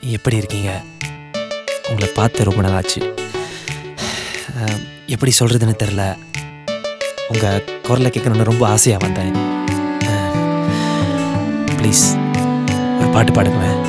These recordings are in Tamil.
எப்படி இருக்கீங்க? உங்களை பார்த்து ரொம்ப நாள் ஆச்சு. எப்படி சொல்கிறதுன்னு தெரில. உங்கள் குரலை கேட்கணுன்னு ரொம்ப ஆசையாக வந்தேன். ப்ளீஸ் ஒரு பாட்டு பாடுங்களேன்.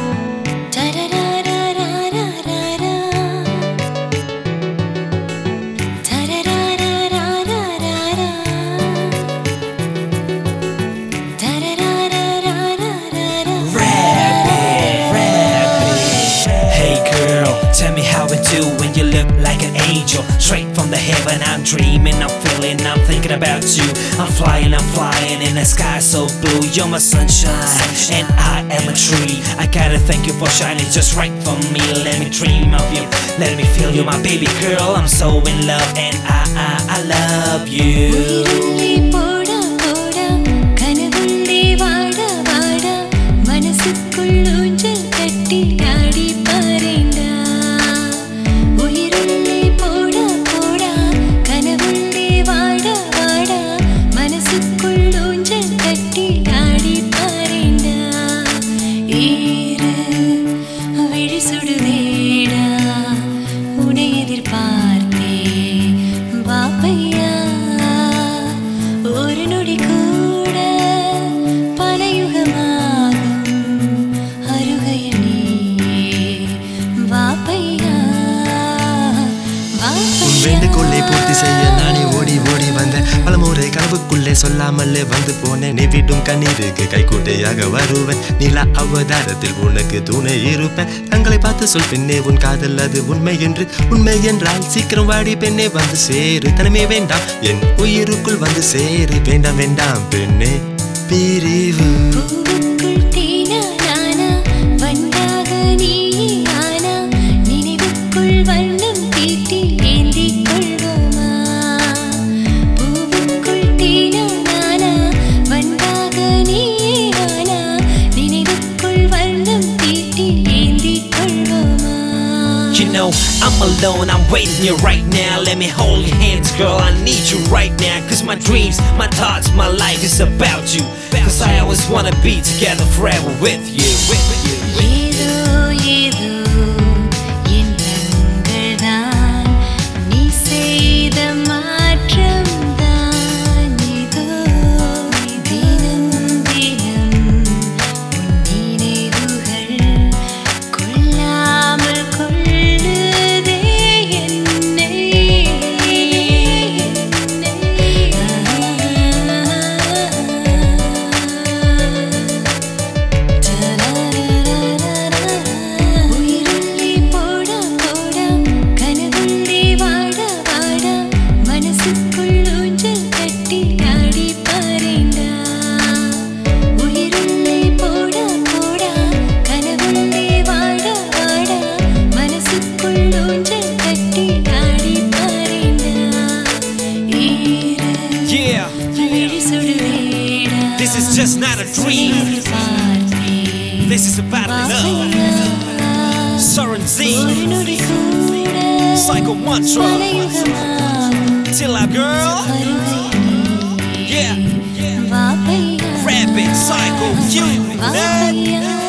Tell me how it do when you look like an angel straight from the heaven. I'm dreaming, I'm feeling, I'm thinking about you. I'm flying in the sky so blue. You're my sunshine and I am a tree. I gotta thank you for shining just right for me. Let me dream of you, let me feel you, my baby girl. I'm so in love and I love you. வேண்டுகோளை பூர்த்தி செய்ய நானே ஓடி ஓடி வந்தேன். பலமுறை கனவுக்குள்ளே சொல்லாமலே வந்து போனேன். நீ விடும் கண்ணீருக்கு கைக்கூட்டையாக வருவேன். நிலா அவதாரத்தில் உனக்கு துணை இருப்பேன். தங்களை பார்த்து சொல் பெண்ணே உன் காதல் அது உண்மை என்று. உண்மை என்றால் சீக்கிரம் வாடி பெண்ணே வந்து சேரு. தனிமே வேண்டாம் என் உயிருக்குள் வந்து சேரு. வேண்டாம் வேண்டாம் பெண்ணே பிரிவு. You know, I'm alone, I'm waiting here right now. Let me hold your hands, girl, I need you right now. Cause my dreams, my thoughts, my life is about you. Cause I always wanna be together forever with you. This is just not a dream. This is about love. Soren Z, Psycho Mantra, Tilla girl. Yeah, Rabbit, Psycho, you.